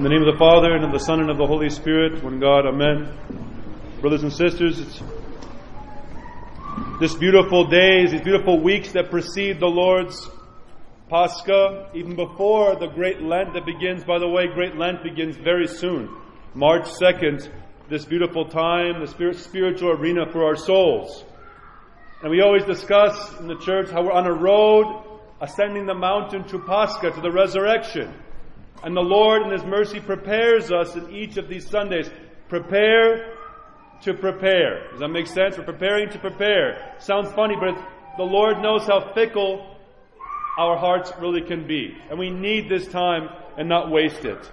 In the name of the Father, and of the Son, and of the Holy Spirit, one God, Amen. Brothers and sisters, it's this beautiful days, these beautiful weeks that precede the Lord's Pascha, even before the Great Lent that begins. By the way, Great Lent begins very soon. March 2nd, this beautiful time, the spiritual arena for our souls. And we always discuss in the church how we're on a road ascending the mountain to Pascha, to the resurrection. And the Lord in His mercy prepares us in each of these Sundays. Prepare to prepare. Does that make sense? We're preparing to prepare. Sounds funny, but the Lord knows how fickle our hearts really can be. And we need this time and not waste it.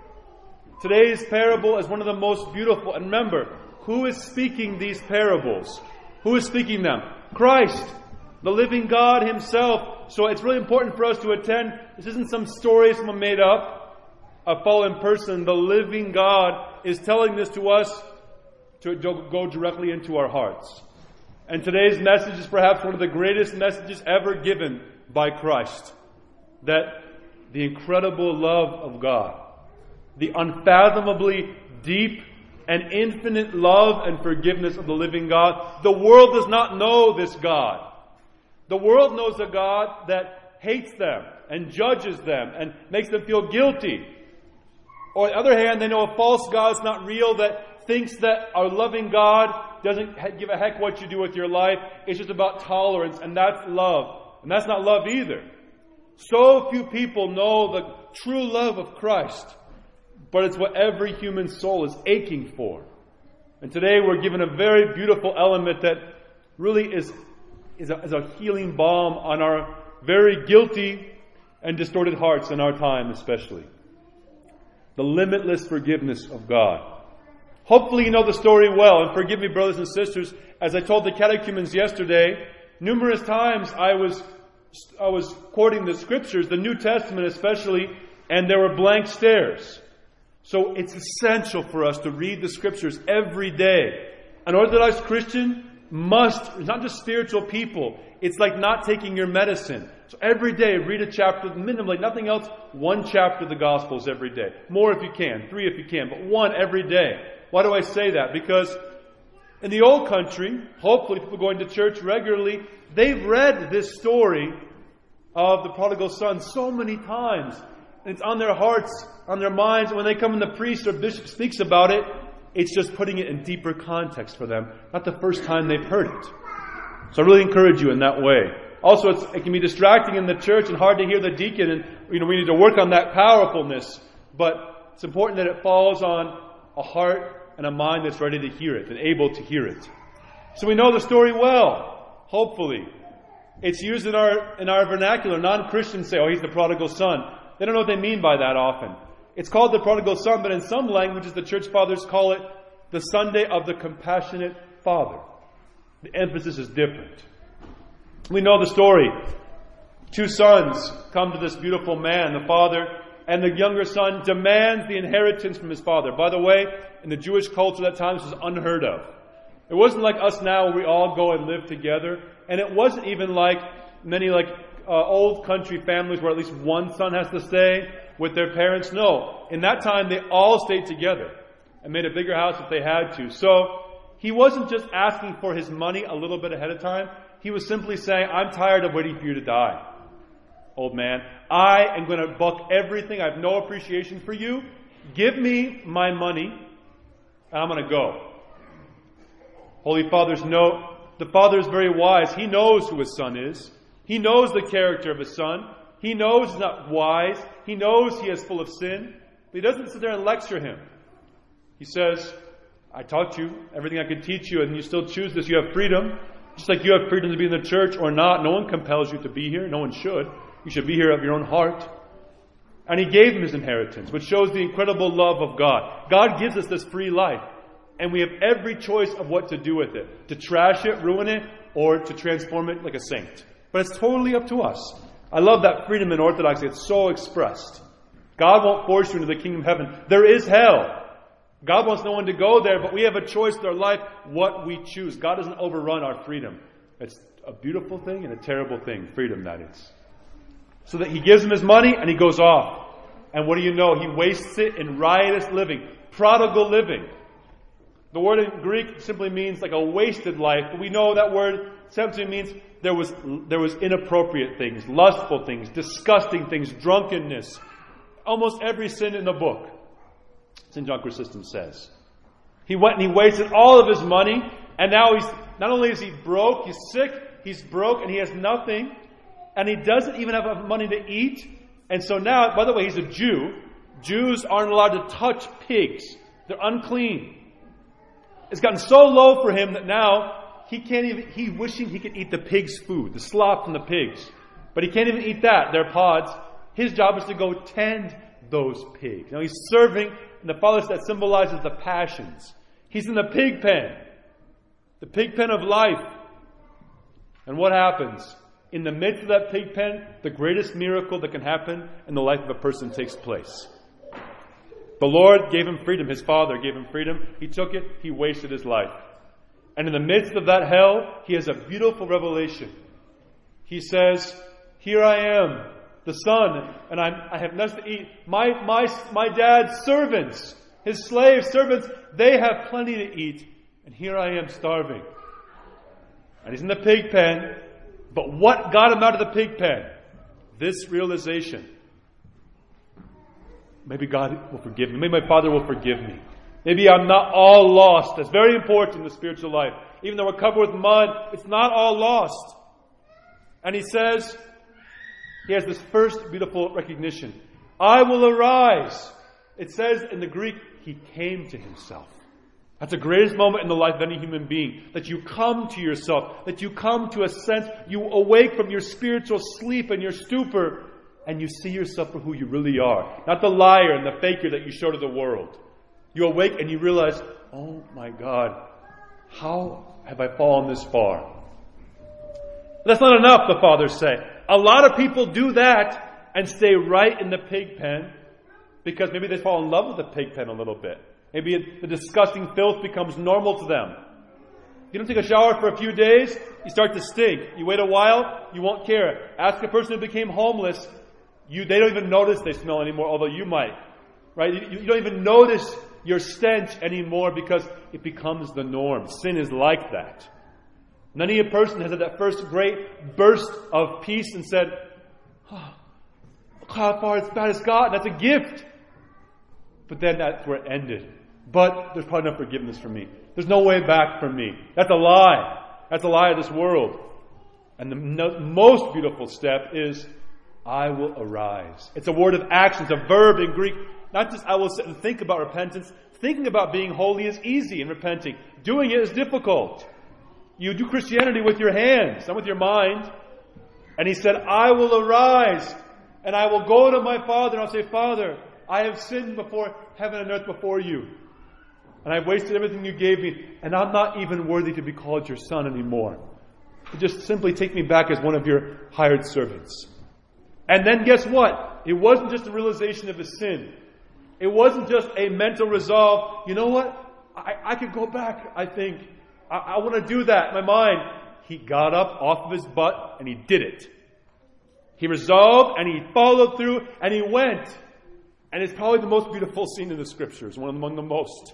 Today's parable is one of the most beautiful. And remember, who is speaking these parables? Who is speaking them? Christ, the living God Himself. So it's really important for us to attend. This isn't some story someone made up, a fallen person. The living God is telling this to us to go directly into our hearts. And today's message is perhaps one of the greatest messages ever given by Christ. That the incredible love of God, the unfathomably deep and infinite love and forgiveness of the living God. The world does not know this God. The world knows a God that hates them and judges them and makes them feel guilty. Or on the other hand, they know a false God is not real, that thinks that our loving God doesn't give a heck what you do with your life. It's just about tolerance, and that's love. And that's not love either. So few people know the true love of Christ, but it's what every human soul is aching for. And today we're given a very beautiful element that really is a healing balm on our very guilty and distorted hearts in our time especially. The limitless forgiveness of God. Hopefully you know the story well, and forgive me, brothers and sisters, as I told the catechumens yesterday, numerous times I was quoting the Scriptures, the New Testament especially, and there were blank stares. So it's essential for us to read the Scriptures every day. An Orthodox Christian must, not just spiritual people, it's like not taking your medicine. So every day read a chapter, minimally, nothing else, one chapter of the Gospels every day. More if you can, 3 if you can, but one every day. Why do I say that? Because in the old country, hopefully people going to church regularly, they've read this story of the prodigal son so many times. And it's on their hearts, on their minds. And when they come and the priest or bishop speaks about it, it's just putting it in deeper context for them. Not the first time they've heard it. So I really encourage you in that way. Also, it can be distracting in the church and hard to hear the deacon. And we need to work on that powerfulness. But it's important that it falls on a heart and a mind that's ready to hear it and able to hear it. So we know the story well, hopefully. It's used in our vernacular. Non-Christians say, oh, he's the prodigal son. They don't know what they mean by that often. It's called the prodigal son, but in some languages the church fathers call it the Sunday of the compassionate father. The emphasis is different. We know the story. 2 sons come to this beautiful man, the father, and the younger son demands the inheritance from his father. By the way, in the Jewish culture at that time, this was unheard of. It wasn't like us now where we all go and live together. And it wasn't even like many old country families where at least one son has to stay with their parents. No. In that time, they all stayed together and made a bigger house if they had to. So he wasn't just asking for his money a little bit ahead of time. He was simply saying, I'm tired of waiting for you to die, old man. I am going to buck everything. I have no appreciation for you. Give me my money, and I'm going to go. Holy Fathers know the Father is very wise. He knows who His Son is. He knows the character of His Son. He knows He's not wise. He knows He is full of sin. But He doesn't sit there and lecture Him. He says, I taught you everything I could teach you, and you still choose this. You have freedom. Just like you have freedom to be in the church or not. No one compels you to be here. No one should. You should be here of your own heart. And He gave him His inheritance, which shows the incredible love of God. God gives us this free life. And we have every choice of what to do with it. To trash it, ruin it, or to transform it like a saint. But it's totally up to us. I love that freedom in Orthodoxy. It's so expressed. God won't force you into the kingdom of heaven. There is hell. God wants no one to go there, but we have a choice in our life what we choose. God doesn't overrun our freedom. It's a beautiful thing and a terrible thing. Freedom, that is. So that He gives him his money and he goes off. And what do you know? He wastes it in riotous living, prodigal living. The word in Greek simply means like a wasted life, but we know that word simply means there was inappropriate things, lustful things, disgusting things, drunkenness. Almost every sin in the book, St. John Chrysostom says. He went and he wasted all of his money, and now not only is he broke, he's sick, he's broke, and he has nothing, and he doesn't even have enough money to eat. And so now, by the way, he's a Jew. Jews aren't allowed to touch pigs. They're unclean. It's gotten so low for him that now he's wishing he could eat the pig's food, the slop from the pigs. But he can't even eat that. They're pods. His job is to go tend those pigs. Now he's serving, and the Father that symbolizes the passions. He's in the pig pen of life. And what happens? In the midst of that pig pen, the greatest miracle that can happen in the life of a person takes place. The Lord gave him freedom. His Father gave him freedom. He took it. He wasted his life. And in the midst of that hell, he has a beautiful revelation. He says, here I am, the son, and I have nothing to eat. My dad's servants, his slave servants, they have plenty to eat. And here I am starving. And he's in the pig pen. But what got him out of the pig pen? This realization. Maybe God will forgive me. Maybe my Father will forgive me. Maybe I'm not all lost. That's very important in the spiritual life. Even though we're covered with mud, it's not all lost. And he says, he has this first beautiful recognition. I will arise. It says in the Greek, he came to himself. That's the greatest moment in the life of any human being. That you come to yourself. That you come to a sense, you awake from your spiritual sleep and your stupor, and you see yourself for who you really are. Not the liar and the faker that you show to the world. You awake and you realize, oh my God, how have I fallen this far? That's not enough, the fathers say. A lot of people do that and stay right in the pig pen because maybe they fall in love with the pig pen a little bit. Maybe the disgusting filth becomes normal to them. You don't take a shower for a few days, you start to stink. You wait a while, you won't care. Ask a person who became homeless, they don't even notice they smell anymore, although you might. Right? You don't even notice your stench anymore because it becomes the norm. Sin is like that. Many a person has had that first great burst of peace and said, oh, look how far it's bad as God. That's a gift. But then that's where it ended. But there's probably no forgiveness for me. There's no way back for me. That's a lie. That's a lie of this world. And the most beautiful step is, I will arise. It's a word of action. It's a verb in Greek. Not just I will sit and think about repentance. Thinking about being holy is easy in repenting. Doing it is difficult. You do Christianity with your hands, not with your mind. And he said, I will arise and I will go to my Father and I'll say, Father, I have sinned before heaven and earth before you. And I've wasted everything you gave me. And I'm not even worthy to be called your son anymore. Just simply take me back as one of your hired servants. And then guess what? It wasn't just a realization of his sin. It wasn't just a mental resolve. You know what? I could go back, I think. I want to do that in my mind. He got up off of his butt and he did it. He resolved and he followed through and he went. And it's probably the most beautiful scene in the Scriptures, one among the most.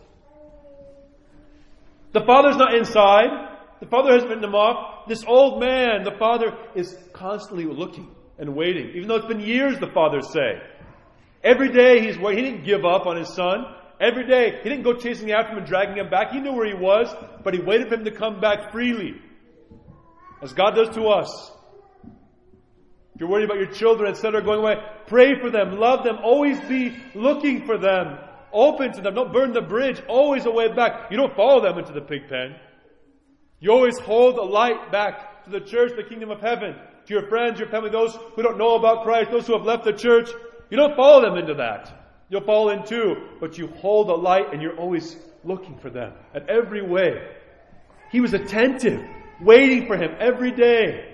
The Father's not inside. The Father hasn't written him off. This old man, the Father, is constantly looking and waiting. Even though it's been years, the fathers say. Every day he's waiting. He didn't give up on his son. Every day he didn't go chasing after him and dragging him back. He knew where he was, but he waited for him to come back freely. As God does to us. If you're worried about your children, etc., going away, pray for them, love them, always be looking for them, open to them, don't burn the bridge, always a way back. You don't follow them into the pig pen. You always hold the light back to the church, the kingdom of heaven, to your friends, your family, those who don't know about Christ, those who have left the church. You don't follow them into that. You'll fall in too, but you hold the light and you're always looking for them at every way. He was attentive, waiting for him every day.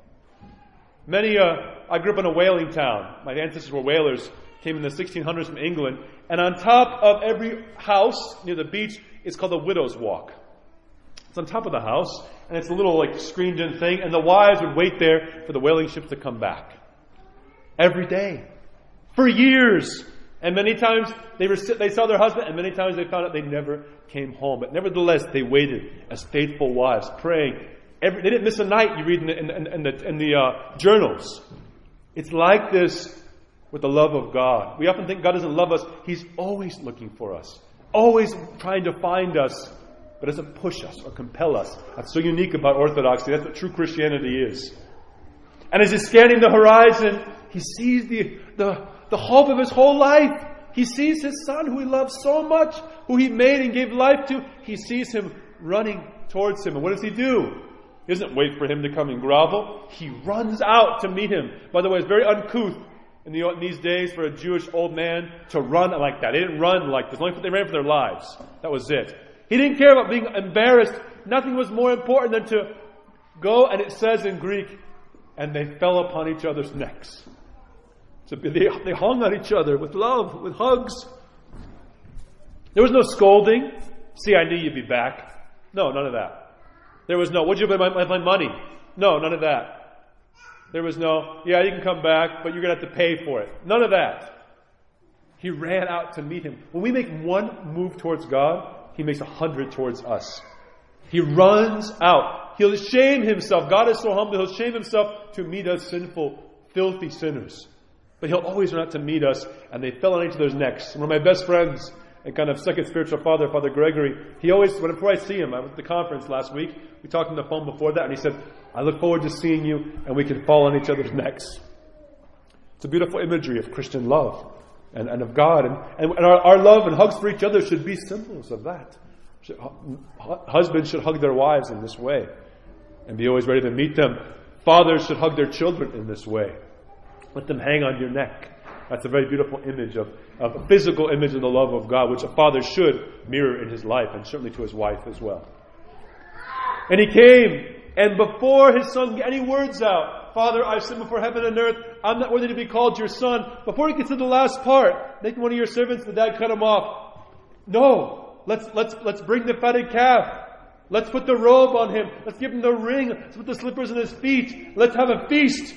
I grew up in a whaling town. My ancestors were whalers, came in the 1600s from England. And on top of every house near the beach, it's called the Widow's Walk. It's on top of the house, and it's a little screened-in thing, and the wives would wait there for the whaling ships to come back. Every day. For years. And many times they saw their husband, and many times they found out they never came home. But nevertheless, they waited as faithful wives, praying. They didn't miss a night, you read in the journals. It's like this with the love of God. We often think God doesn't love us. He's always looking for us, always trying to find us, but doesn't push us or compel us. That's so unique about Orthodoxy. That's what true Christianity is. And as he's scanning the horizon, he sees the hope of his whole life. He sees his son, who he loves so much, who he made and gave life to. He sees him running towards him. And what does he do? He doesn't wait for him to come and grovel. He runs out to meet him. By the way, it's very uncouth in these days for a Jewish old man to run like that. They didn't run like this. They ran for their lives. That was it. He didn't care about being embarrassed. Nothing was more important than to go, and it says in Greek, and they fell upon each other's necks. So they hung on each other with love, with hugs. There was no scolding. See, I knew you'd be back. No, none of that. There was no, would you buy my money? No, none of that. There was no, yeah, you can come back, but you're going to have to pay for it. None of that. He ran out to meet him. When we make one move towards God, He makes 100 towards us. He runs out. He'll shame Himself. God is so humble, He'll shame Himself to meet us sinful, filthy sinners. But He'll always run out to meet us, and they fell on each other's necks. One of my best friends and kind of second spiritual father, Father Gregory, he always, before I see him, I was at the conference last week, we talked on the phone before that, and he said, I look forward to seeing you, and we can fall on each other's necks. It's a beautiful imagery of Christian love and of God. And our love and hugs for each other should be symbols of that. Husbands should hug their wives in this way and be always ready to meet them. Fathers should hug their children in this way. Let them hang on your neck. That's a very beautiful image of a physical image of the love of God, which a father should mirror in his life, and certainly to his wife as well. And he came, and before his son get any words out, Father, I've sinned before heaven and earth, I'm not worthy to be called your son. Before he gets to the last part, make one of your servants, the dad cut him off. No, let's bring the fatted calf. Let's put the robe on him. Let's give him the ring. Let's put the slippers in his feet. Let's have a feast.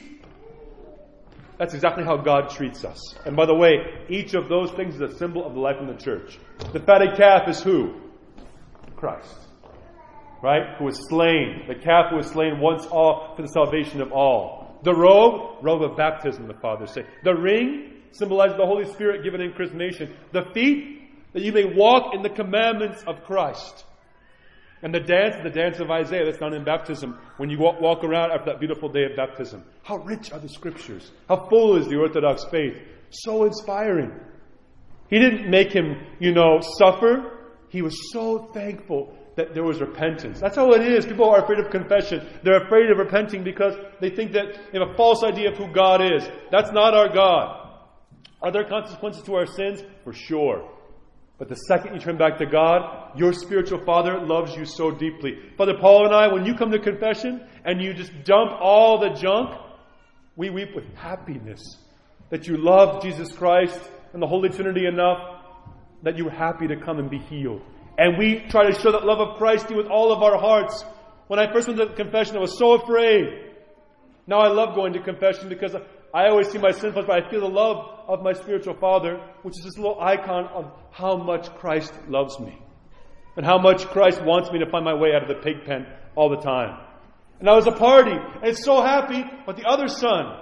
That's exactly how God treats us. And by the way, each of those things is a symbol of the life in the church. The fatted calf is who? Christ. Right? Who was slain. The calf who was slain once all for the salvation of all. The robe of baptism, the fathers say. The ring symbolizes the Holy Spirit given in chrismation. The feet, that you may walk in the commandments of Christ. And the dance of Isaiah, that's done in baptism, when you walk around after that beautiful day of baptism. How rich are the Scriptures? How full is the Orthodox faith? So inspiring. He didn't make him, suffer. He was so thankful that there was repentance. That's how it is. People are afraid of confession. They're afraid of repenting because they think that they have a false idea of who God is. That's not our God. Are there consequences to our sins? For sure. But the second you turn back to God, your spiritual father loves you so deeply. Father Paul and I, when you come to confession and you just dump all the junk, we weep with happiness that you love Jesus Christ and the Holy Trinity enough that you're happy to come and be healed. And we try to show that love of Christ to you with all of our hearts. When I first went to confession, I was so afraid. Now I love going to confession because I always see my sinfulness, but I feel the love of my spiritual father, which is this little icon of how much Christ loves me. And how much Christ wants me to find my way out of the pig pen all the time. And I was a party, and it's so happy, but the other son,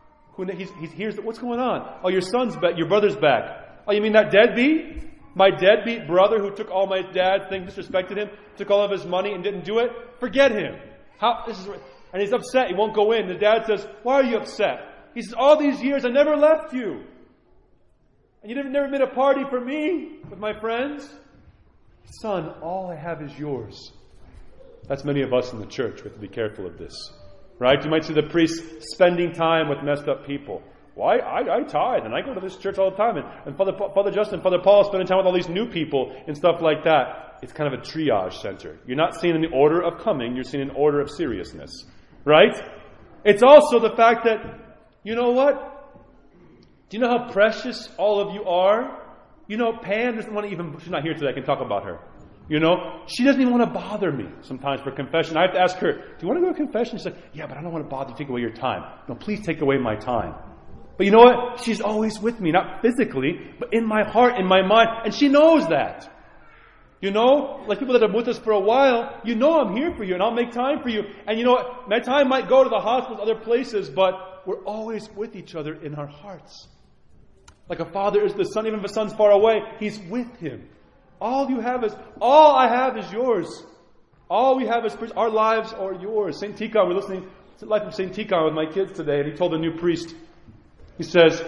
he hears, what's going on? Oh, your son's back, your brother's back. Oh, you mean that deadbeat? My deadbeat brother who took all my dad's things, disrespected him, took all of his money and didn't do it? Forget him. And he's upset, he won't go in. The dad says, why are you upset? He says, all these years I never left you. And you never made a party for me with my friends. Son, all I have is yours. That's many of us in the church. We have to be careful of this. Right? You might see the priests spending time with messed up people. Well, I tithe and I go to this church all the time. And Father Justin, Father Paul spending time with all these new people and stuff like that. It's kind of a triage center. You're not seen in the order of coming. You're seen in order of seriousness. Right? It's also the fact that, you know what? Do you know how precious all of you are? Pam doesn't want to even, she's not here today, I can talk about her. She doesn't even want to bother me sometimes for confession. I have to ask her, do you want to go to confession? She's like, yeah, but I don't want to bother you, take away your time. No, please take away my time. But you know what? She's always with me, not physically, but in my heart, in my mind. And she knows that. You know, like people that are with us for a while, you know I'm here for you and I'll make time for you. And you know what? My time might go to the hospitals, other places, but we're always with each other in our hearts. Like a father is the son, even if a son's far away, he's with him. All I have is yours. All we have is, our lives are yours. St. Tikhon, we're listening to the life of St. Tikhon with my kids today, and he told the new priest, he says,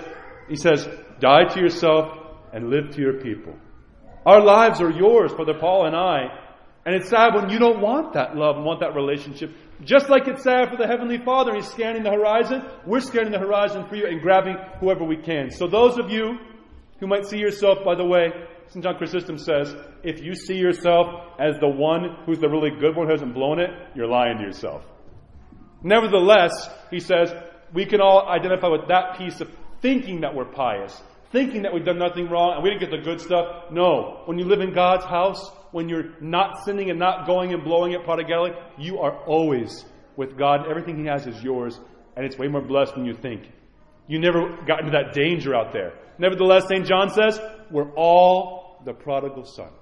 die to yourself and live to your people. Our lives are yours, Father Paul and I. And it's sad when you don't want that love and want that relationship. Just like it's sad for the Heavenly Father. He's scanning the horizon. We're scanning the horizon for you and grabbing whoever we can. So those of you who might see yourself, by the way, St. John Chrysostom says, if you see yourself as the one who's the really good one who hasn't blown it, you're lying to yourself. Nevertheless, he says, we can all identify with that piece of thinking that we're pious. Thinking that we've done nothing wrong and we didn't get the good stuff. No. When you live in God's house, when you're not sinning and not going and blowing it prodigality, you are always with God. Everything He has is yours. And it's way more blessed than you think. You never got into that danger out there. Nevertheless, St. John says, we're all the prodigal son.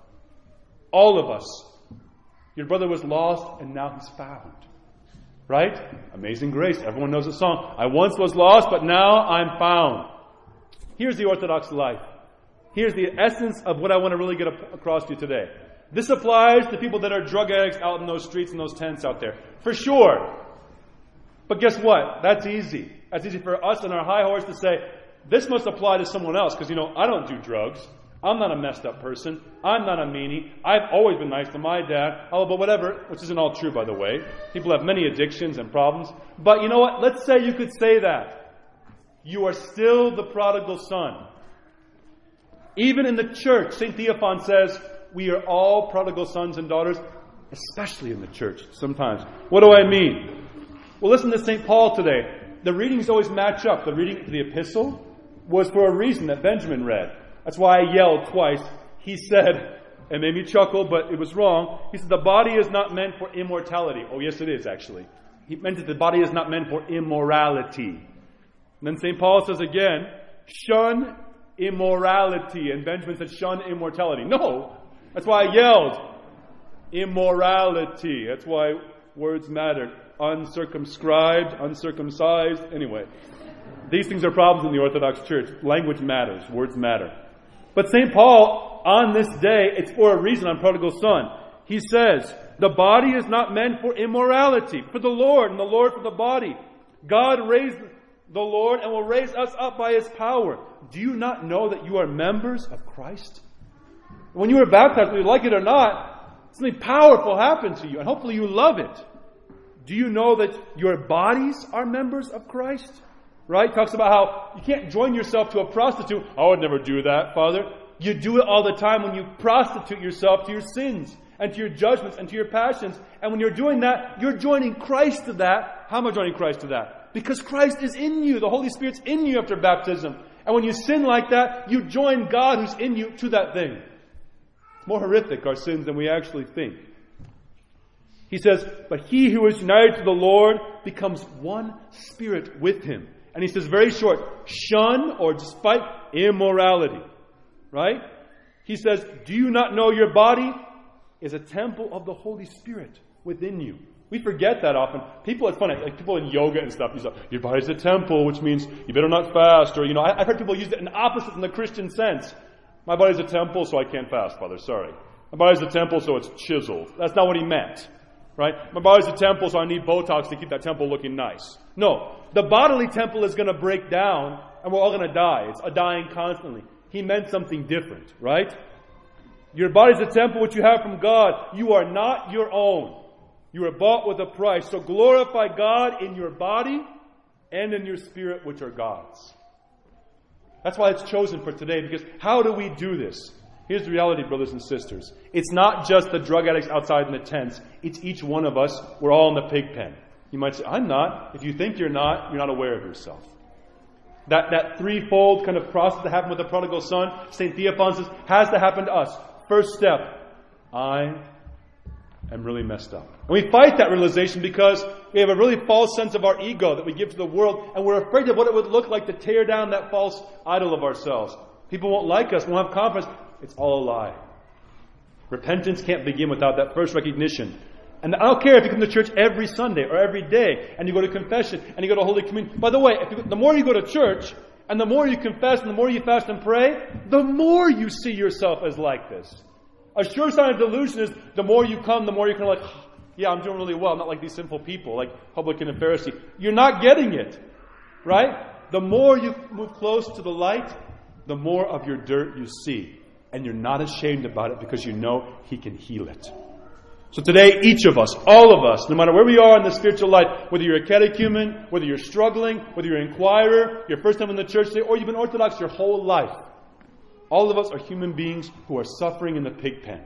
All of us. Your brother was lost and now he's found. Right? Amazing Grace. Everyone knows the song. I once was lost, but now I'm found. Here's the Orthodox life. Here's the essence of what I want to really get across to you today. This applies to people that are drug addicts out in those streets and those tents out there. For sure. But guess what? That's easy. That's easy for us on our high horse to say, this must apply to someone else. Because, I don't do drugs. I'm not a messed up person. I'm not a meanie. I've always been nice to my dad. Oh, but whatever. Which isn't all true, by the way. People have many addictions and problems. But you know what? Let's say you could say that. You are still the prodigal son. Even in the church, St. Theophan says, we are all prodigal sons and daughters, especially in the church sometimes. What do I mean? Well, listen to St. Paul today. The readings always match up. The reading to the epistle was for a reason that Benjamin read. That's why I yelled twice. He said, it made me chuckle, but it was wrong. He said, the body is not meant for immortality. Oh, yes, it is, actually. He meant that the body is not meant for immorality. And then St. Paul says again, shun immorality. And Benjamin said, shun immortality. No! That's why I yelled. Immorality. That's why words matter. Uncircumscribed, uncircumcised. Anyway, these things are problems in the Orthodox Church. Language matters. Words matter. But St. Paul, on this day, it's for a reason on Prodigal Son. He says, the body is not meant for immorality, for the Lord, and the Lord for the body. God raised the Lord and will raise us up by His power. Do you not know that you are members of Christ? When you were baptized, whether you like it or not, something powerful happened to you, and hopefully you love it. Do you know that your bodies are members of Christ? Right? Talks about how you can't join yourself to a prostitute. I would never do that, Father. You do it all the time when you prostitute yourself to your sins and to your judgments and to your passions. And when you're doing that, you're joining Christ to that. How am I joining Christ to that? Because Christ is in you. The Holy Spirit's in you after baptism. And when you sin like that, you join God who's in you to that thing. It's more horrific, our sins, than we actually think. He says, but he who is united to the Lord becomes one spirit with Him. And he says very short, shun or despite immorality. Right? He says, do you not know your body is a temple of the Holy Spirit within you? We forget that often. It's funny, like people in yoga and stuff, you say, your body's a temple, which means you better not fast. Or, I've heard people use it in opposite in the Christian sense. My body's a temple, so I can't fast, Father, sorry. My body's a temple, so it's chiseled. That's not what he meant. Right? My body's a temple, so I need Botox to keep that temple looking nice. No. The bodily temple is going to break down, and we're all going to die. It's a dying constantly. He meant something different, right? Your body's a temple which you have from God. You are not your own. You are bought with a price. So glorify God in your body and in your spirit, which are God's. That's why it's chosen for today, because how do we do this? Here's the reality, brothers and sisters. It's not just the drug addicts outside in the tents. It's each one of us. We're all in the pig pen. You might say, I'm not. If you think you're not aware of yourself. That threefold kind of process that happened with the prodigal son, St. Theophan says, has to happen to us. First step, I am really messed up. And we fight that realization because we have a really false sense of our ego that we give to the world, and we're afraid of what it would look like to tear down that false idol of ourselves. People won't like us, won't have confidence. It's all a lie. Repentance can't begin without that first recognition. And I don't care if you come to church every Sunday or every day, and you go to confession, and you go to Holy Communion. By the way, the more you go to church, and the more you confess, and the more you fast and pray, the more you see yourself as like this. A sure sign of delusion is the more you come, the more you're kind of like, yeah, I'm doing really well. I'm not like these sinful people, like publican and Pharisee. You're not getting it, right? The more you move close to the light, the more of your dirt you see. And you're not ashamed about it because you know He can heal it. So today, each of us, all of us, no matter where we are in the spiritual life, whether you're a catechumen, whether you're struggling, whether you're an inquirer, your first time in the church today, or you've been Orthodox your whole life, all of us are human beings who are suffering in the pig pen.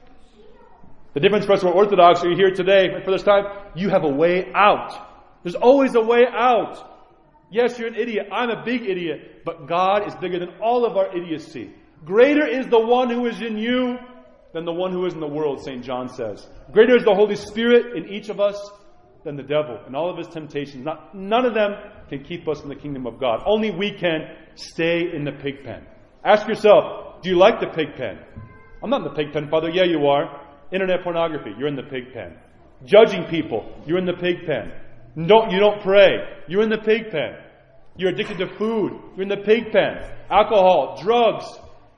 The difference for us who are Orthodox, are you here today for this time? You have a way out. There's always a way out. Yes, you're an idiot. I'm a big idiot. But God is bigger than all of our idiocy. Greater is the one who is in you than the one who is in the world, St. John says. Greater is the Holy Spirit in each of us than the devil and all of his temptations. None of them can keep us in the kingdom of God. Only we can stay in the pig pen. Ask yourself, do you like the pig pen? I'm not in the pig pen, Father. Yeah, you are. Internet pornography, you're in the pig pen. Judging people, you're in the pig pen. You don't pray, you're in the pig pen. You're addicted to food, you're in the pig pen. Alcohol, drugs,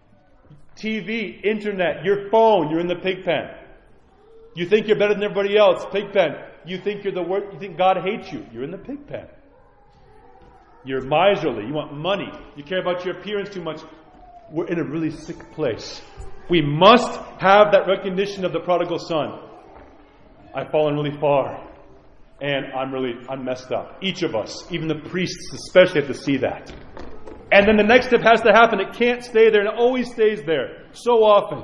TV, internet, your phone, you're in the pig pen. You think you're better than everybody else, pig pen. You think you're the worst, you think God hates you, you're in the pig pen. You're miserly, you want money, you care about your appearance too much. We're in a really sick place. We must have that recognition of the prodigal son. I've fallen really far. And I'm messed up. Each of us, even the priests especially, have to see that. And then the next step has to happen. It can't stay there, and it always stays there. So often.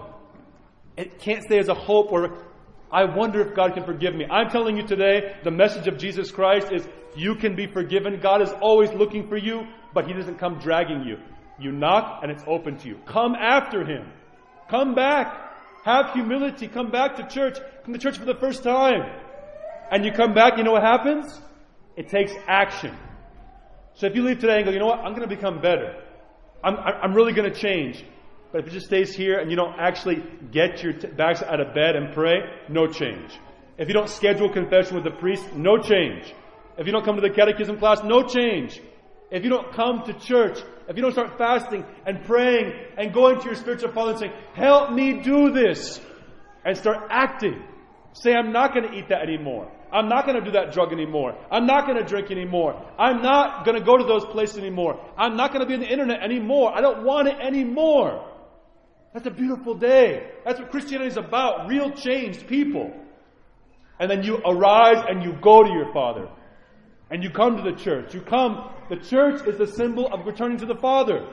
It can't stay as a hope or I wonder if God can forgive me. I'm telling you today, the message of Jesus Christ is you can be forgiven. God is always looking for you, but He doesn't come dragging you. You knock and it's open to you. Come after Him. Come back. Have humility. Come back to church. Come to church for the first time. And you come back, you know what happens? It takes action. So if you leave today and go, you know what? I'm going to become better. I'm really going to change. But if it just stays here and you don't actually get your backs out of bed and pray, no change. If you don't schedule confession with the priest, no change. If you don't come to the catechism class, no change. If you don't come to church, if you don't start fasting and praying and going to your spiritual father and saying, help me do this, and start acting. Say, I'm not going to eat that anymore. I'm not going to do that drug anymore. I'm not going to drink anymore. I'm not going to go to those places anymore. I'm not going to be on the internet anymore. I don't want it anymore. That's a beautiful day. That's what Christianity is about. Real changed people. And then you arise and you go to your Father. And you come to the church. You come. The church is the symbol of returning to the Father.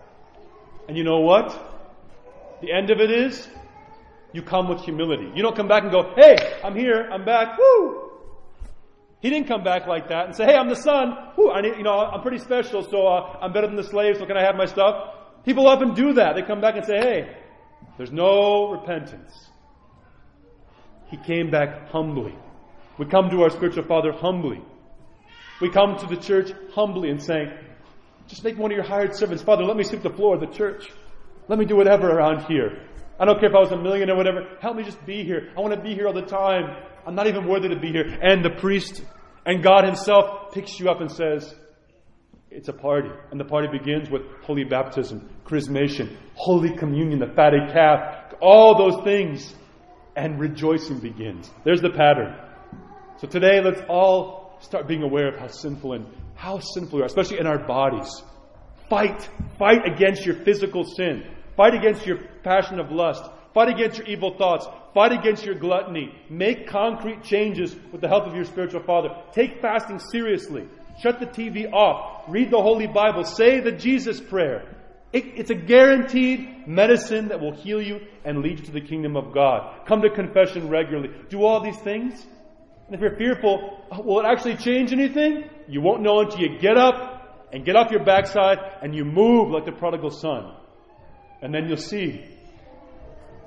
And you know what? The end of it is, you come with humility. You don't come back and go, hey, I'm here, I'm back, woo! He didn't come back like that and say, hey, I'm the son, woo, I'm pretty special, so I'm better than the slave, so can I have my stuff? People often do that. They come back and say, hey, there's no repentance. He came back humbly. We come to our spiritual father humbly. We come to the church humbly and saying, just make me one of your hired servants. Father, let me sweep the floor of the church. Let me do whatever around here. I don't care if I was a millionaire or whatever. Help me just be here. I want to be here all the time. I'm not even worthy to be here. And the priest and God Himself picks you up and says, it's a party. And the party begins with holy baptism, chrismation, holy communion, the fatted calf, all those things. And rejoicing begins. There's the pattern. So today, let's all start being aware of how sinful we are, especially in our bodies. Fight against your physical sin. Fight against your passion of lust. Fight against your evil thoughts. Fight against your gluttony. Make concrete changes with the help of your spiritual father. Take fasting seriously. Shut the TV off. Read the Holy Bible. Say the Jesus prayer. It's a guaranteed medicine that will heal you and lead you to the kingdom of God. Come to confession regularly. Do all these things. And if you're fearful, will it actually change anything? You won't know until you get up and get off your backside and you move like the prodigal son. And then you'll see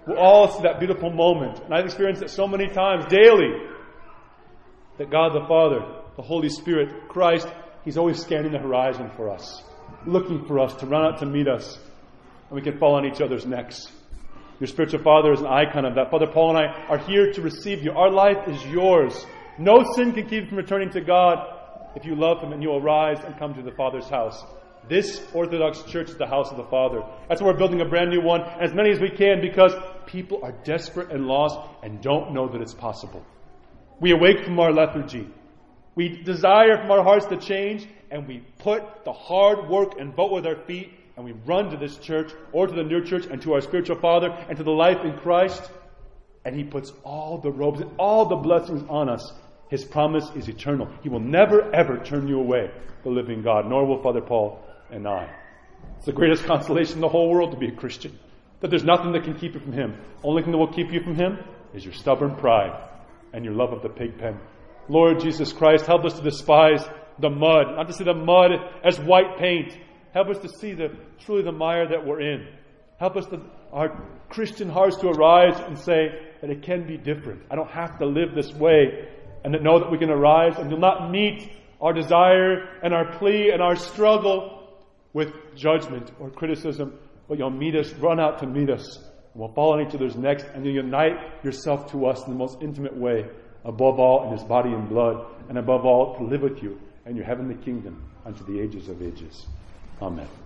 we'll all see that beautiful moment. And I've experienced it so many times, daily, that God the Father, the Holy Spirit, Christ, He's always scanning the horizon for us, looking for us to run out to meet us, and we can fall on each other's necks. Your spiritual father is an icon of that. Father Paul and I are here to receive you. Our life is yours. No sin can keep you from returning to God if you love Him and you will rise and come to the Father's house. This Orthodox Church is the house of the Father. That's why we're building a brand new one, as many as we can, because people are desperate and lost and don't know that it's possible. We awake from our lethargy. We desire from our hearts to change, and we put the hard work and vote with our feet, and we run to this church, or to the new church, and to our spiritual Father, and to the life in Christ, and He puts all the robes and all the blessings on us. His promise is eternal. He will never, ever turn you away, the living God, nor will Father Paul and I. It's the greatest consolation in the whole world to be a Christian, that there's nothing that can keep you from Him. Only thing that will keep you from Him is your stubborn pride and your love of the pig pen. Lord Jesus Christ, help us to despise the mud, not to see the mud as white paint. Help us to see truly the mire that we're in. Help us, our Christian hearts, to arise and say that it can be different. I don't have to live this way. And to know that we can arise and do not meet our desire and our plea and our struggle with judgment or criticism, but you'll meet us, run out to meet us. And we'll fall on each other's necks, and you'll unite yourself to us in the most intimate way, above all in His body and blood, and above all to live with you and your heavenly kingdom unto the ages of ages. Amen.